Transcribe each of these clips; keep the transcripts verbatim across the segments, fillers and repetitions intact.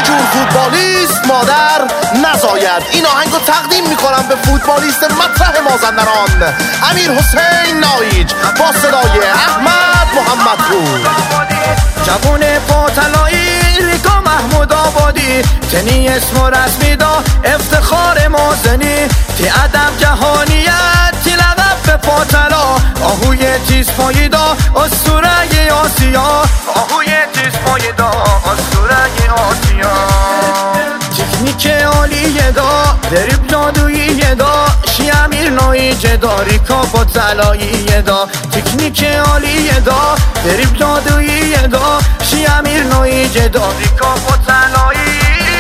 جور فوتبالیست مادر نزاید. این آهنگو تقدیم میکنم به فوتبالیست مطرح مازندران امیر حسین نایج با صدای احمد محمدپور. جوون پاتلایی ریکا محمود آبادی، تنی اسم و رسمی دا افتخار مازنی، تی ادب جهانیت تی لقب به پاتلا، آهوی تیز پایی دا اسطوره آسیا، آهوی تیز پایی دا اسطوره آسیا. تکنیک عالیه دا دریب جادویی دا، شی امیر نایج دا ریکا پاتلایی دا. تکنیک عالیه دا دریب جادویی دا، شی امیر نایج دا ریکا پاتلایی.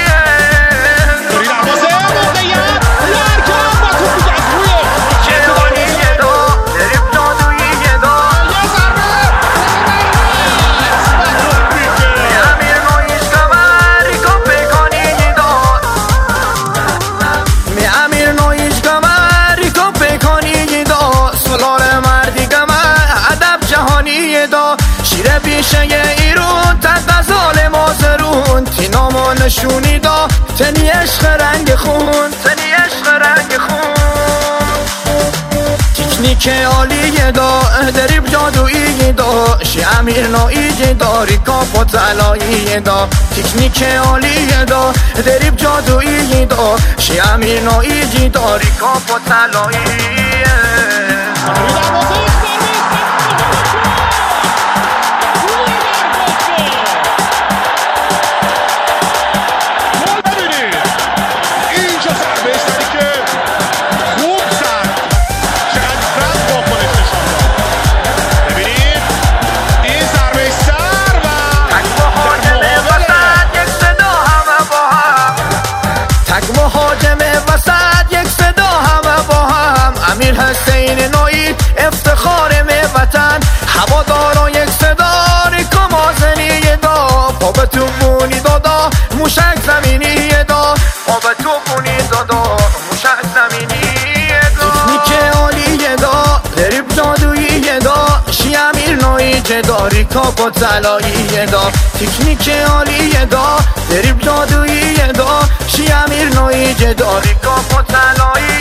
شیر بیشه ایرون تد غزال مازرون، تی نامو نشونی دا تنی عشق رنگ خون، تنی عشق رنگ خون. تکنیک عالیه دا دریب جادویی دا، شی امیر نایج دا ریکا پاتلایی دا. تکنیک عالیه دا دریب جادویی دا، شی امیر نایج دا ریکا پاتلایی. امیر حسین نایج افتخار وطن، هوادارا یک صدا ریکا مازنی دا، پا به تو بونی دادا موشک زمینی دا، پا به تو بونی دادا موشک زمینی دا. تکنیک عالیه دا دریب جادویی دا، شی امیر نایج دا ریکا پاتلایی دا. تکنیک عالیه دا دریب جادویی دا، شی امیر نایج دا ریکا پاتلایی.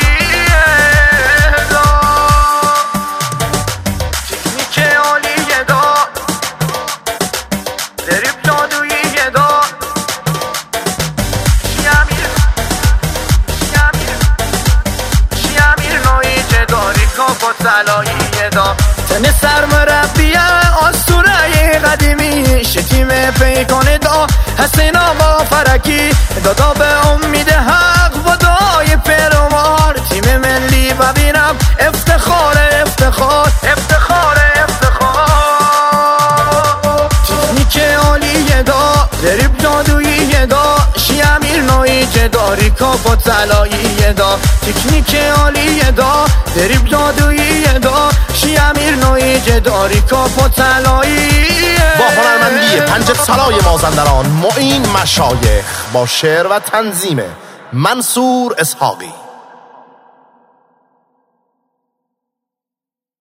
تن سرمربی اسطوره قدیمی، شتیم پیکان دا حسین آقا فرکی، دادا به امید حق و دعای پیروار، تیم ملی ببینم افتخار افتخار افتخار افتخار. تکنیک عالیه دا دریب جادویی دا، شی امیر نایج دا ریکا پاتلایی دا. تکنیک عالیه دا دریب جادویی دا، شی امیر نایج دا ریکا پاتلایی. با هنرمندی پنج سالای مازندران معین مشایخ با شعر و تنظیم منصور اسحاقی.